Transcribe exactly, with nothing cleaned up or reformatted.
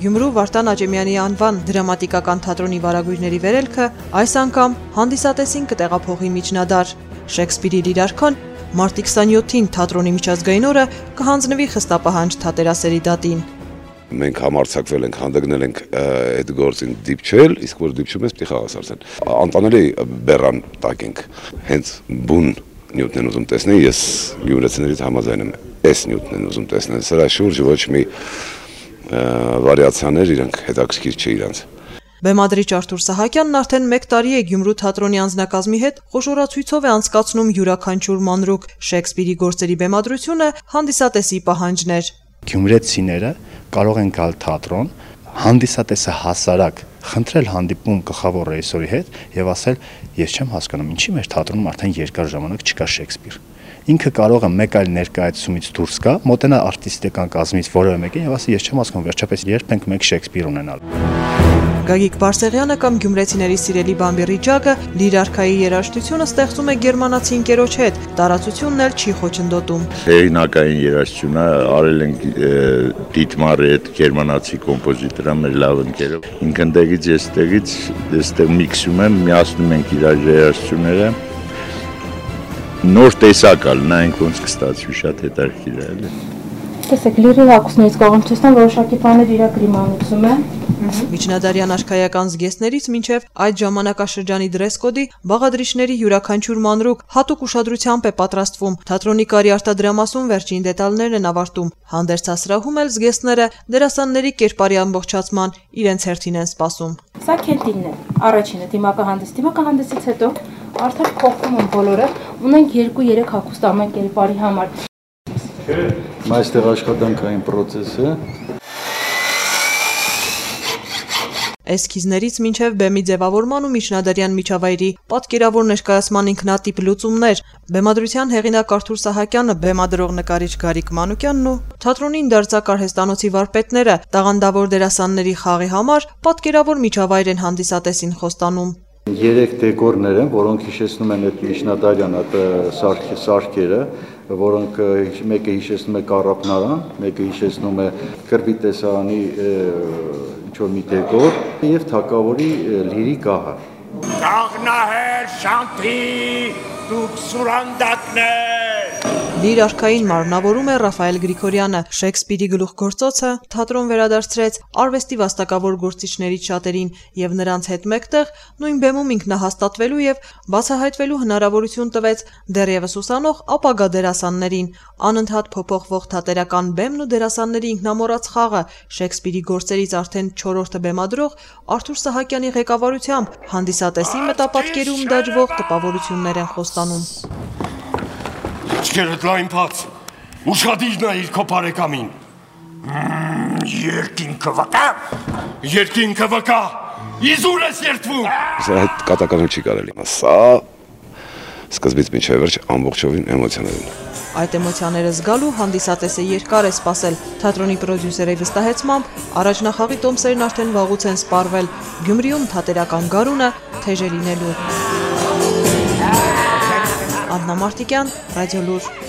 Գյումրու Վարդան Աճեմյանի անվան դրամատիկական թատրոնի վարագույրների վերելքը այս անգամ հանդիսատեսին կտեղափոխի միջնադար։ Շեքսպիրի լիրարքոն մարտի քսանյոթին թատրոնի միջազգային օրը կհանձնվի խստապահանջ թատերասերի դատին։ Մենք համարձակվել ենք, հանդգնել ենք այդ գործին դիպչել, իսկ որ դիպչում ես պիտի խաղաս արդեն։ Անտանելի բեռան տակ ենք, հենց բուն նյութն են ուզում տեսնել, ես գյումրեցիներից համաձայն եմ, այս նյութն են ուզում տեսնել, սրա շուրջը ոչ մի վարիացիաներ իրանք հետաքրքիր չէ իրանց։ Բեմադրիչ Արթուր Սահակյանն արդեն մեկ տարի է Գյումրու թատրոնի անձնակազմի հետ խոշորացույցով է անցկացնում յուրաքանչյուր մանրուք Շեքսպիրի գործերի բեմադրությունը հանդիսատեսի պահանջն էր։ Գյումրեցիները կարող են գալ թատրոն, հանդիսատեսը հասարակ խնդրել հանդիպում գլխավոր ռեժիսորի հետ եւ ասել ես չեմ հասկանում ինչի մեր թատրոնում արդեն երկար ժամանակ չկա Շեքսպիր։ Ինքը կարող է մեկ այլ ներկայացումից դուրս գա, մոտենա արտիստական կազմից որևէ մեկին եւ ասի ես չեմ հասկանում վերջապես երբ ենք մեկ Շեքսպիր ունենալ։ Գագիկ Բարսեղյանը կամ գյումրեցիների սիրելի Բամբիռի ջագը լիրարքայի երաժշտությունը ստեղծում է գերմանացի ընկերոջ հետ, տարածությունն էլ չի խոչընդոտում։ Հեղինակային երաժշտությունը արել են Դիտմարի հետ գերմանացի կոմպոզիտորը մեր լավ ընկերով։ Ինքնտեղից ես տեղից այստեղ միքսում եմ, միացնում ենք իրար երաժշտությունները։ Նոր տեսակալ, նայենք ոնց կստացվի, շատ հետաքրքիր է, էլի։ Տեսեք, լիրի հակուսներից կողմնակցության որոշակի բաներ իր գրիմանացում է։ Միջնադարյան արքայական զգեստներից մինչև այդ ժամանակաշրջանի դրեսկոդի բաղադրիչների յուրաքանչյուր մանրուք հատուկ ուշադրությամբ է պատրաստվում։ Թատրոնի կարի արտադրամասում վերջին դետալներն են ավարտում։ Հանդերձասրահում էլ զգեստները դերասանների կերպարի ամբողջացման իրենց հերթին են սպասում։ Սա քենտինն է, առաջինը դիմակը հանդես, դիմակը հանդեսից հետո արդեն փոխվում են բոլորը, ունենք երկու-երեք հագուստ ամեն կերպարի համար։ Այստեղ աշխատանքային process է։ Էսքիզներից մինչև բեմի ձևավորման ու միջնադարյան միջավայրի պատկերավոր ներկայացման ինքնատիպ լուծումներ, բեմադրության հեղինակ Արթուր Սահակյանը, բեմադրող նկարիչ Գարիկ Մանուկյանն ու թատրոնին դարձակ արհեստանոցի վարպետները տաղանդավոր դերասանների խաղի համար պատկերավոր միջավայր են հանդիսատեսին խոստանում։ Երեք դեկորներ են, որոնք հիշեցնում են այդ միջնադարյան սարքերը, որոնք մեկը հիշեցնում է կառապնարան, մեկը հիշեցնում է կռվի տեսարանի ինչ-որ մի դեկոր և թագավորի լիրի գահը։ Կաղնահեր շանթի դուք սուրանդակներ։ Լիր արքային մարմնավորում է Ռաֆայել Գրիգորյանը։ Շեքսպիրի գլուխգործոցը թատրոն վերադարձրեց արվեստի վաստակավոր գործիչներից շատերին և նրանց հետ մեկտեղ նույն բեմում ինքնահաստատվելու և բացահայտվելու հնարավորություն տվեց դեռևս ուսանող ապագա դերասաններին։ Անընդհատ փոփոխվող թատերական բեմն ու դերասանների ինքնամոռաց խաղը Շեքսպիրի գործերից արդեն չորրորդը բեմադրող Արթուր Սահակյանի ղեկավարությամբ հանդիսատեսի մտապատկերում դաջվող տպավորություններ են խոստանում։ Աչքերդ լայն բաց, ուշադիր նայիր քո բարեկամին։ Երկինքը վկա, երկինքը վկա, իզուր ես երդվում։ Սա հետ կատականում չի կարելի։ Սա սկզբից մինչև վերջ ամբողջովին էմոցիաներ են։ Այդ էմոցիաները զգալու հանդիսատեսը երկար է սպասել։ Թատրոնի պրոդյուսերի վստահեցմամբ առաջնախաղի տոմսերն արդեն վաղուց են սպառվել։ Գյումրիում թատերական գարունը թեժ է լինելու։ Աննա Մարտիկյան, Ռադիոլուր։